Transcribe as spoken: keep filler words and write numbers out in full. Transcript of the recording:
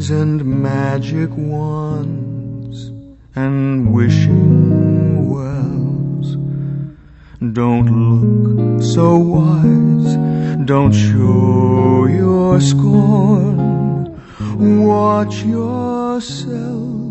and magic wands and wishing wells. Don't look so wise, don't show your scorn. Watch yourself